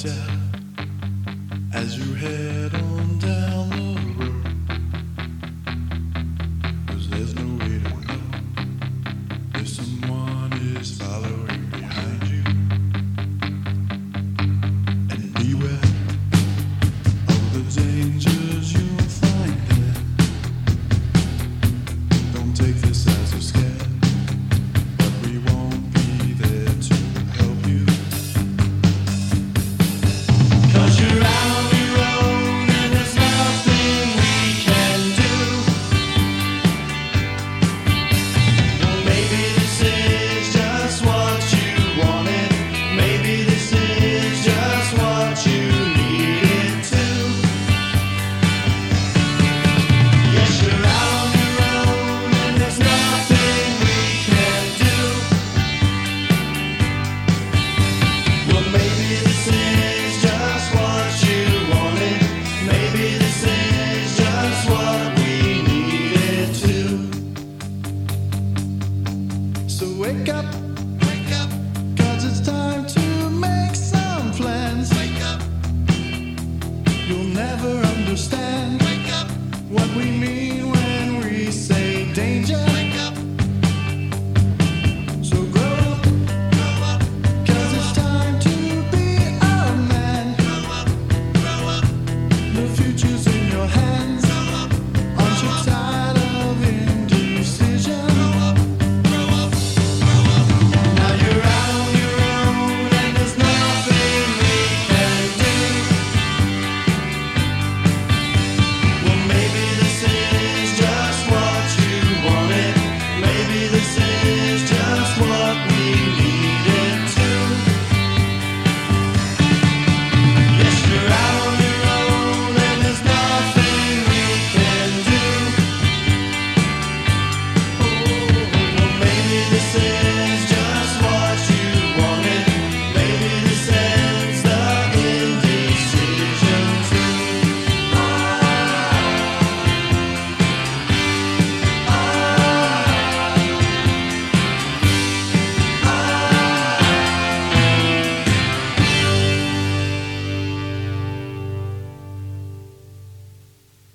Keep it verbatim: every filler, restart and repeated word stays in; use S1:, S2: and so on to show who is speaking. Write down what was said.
S1: tell as you head on down the road, 'cause there's no way to know if someone is following behind you. And beware of the dangers you'll find there. Don't take this as a scare, but we won't be there to help you. 'Cause you're out on your own and there's nothing we can do. Well, maybe this is just what you wanted. Maybe this is just what you needed to. Yes, you're out on your own and there's nothing we can do. Well, maybe this is just what you wanted. Maybe this is just what we needed to. So wake up, wake up, 'cause it's time to make some plans. Wake up, you'll never understand. Wake up, what we mean when we say danger. Wake up, so grow up, grow up, 'cause it's time to be a man. Grow up, grow up, the future's in your hands. Grow up, aren't you tired of indecision? Grow up, grow up, grow up. Now you're out on your own and there's nothing we can do. Well, maybe this is just what you wanted. Maybe this is just what we needed to. Yes, you're out on your own and there's nothing we can do. Oh, well, maybe this is